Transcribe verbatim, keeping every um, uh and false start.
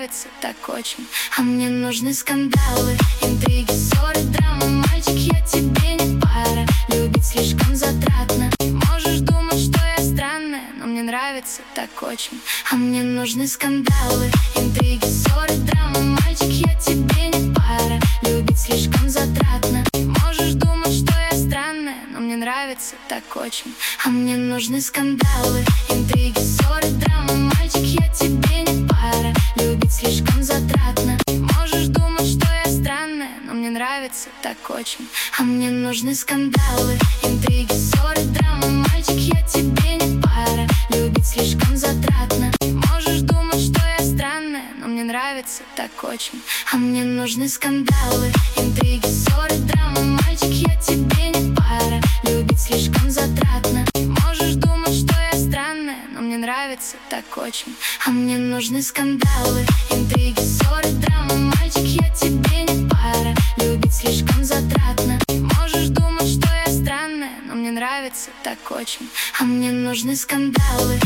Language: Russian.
нравится так очень. А мне нужны скандалы, интриги, ссоры, драмы. Мальчик, я тебе не пара, любить слишком затратно. Можешь думать, что я странная, но мне нравится так очень. А мне нужны скандалы, интриги, ссоры, драмы. Мальчик, я тебе не пара, любить слишком затратно. Можешь думать, что я странная, но мне нравится так очень. А мне нужны скандалы, интриги, ссоры, драмы. Мальчик, я тебе не пара, любить слишком затратно. Можешь думать, что я странная, но мне нравится так очень. А мне нужны скандалы, интриги, ссоры, драмы. Мальчик, я тебе не пара, любить слишком затратно. Можешь думать, что я странная, но мне нравится так очень. А мне нужны скандалы, интриги, ссоры, драмы. Мальчик, я тебе не пара, любить слишком затратно. Можешь думать, что я странная, но мне нравится так очень. А мне нужны скандалы, интриги, ссоры, драмы. Мальчик, я тебе не пара, любить слишком затратно. Можешь думать, что я странная, но мне нравится так очень. А мне нужны скандалы.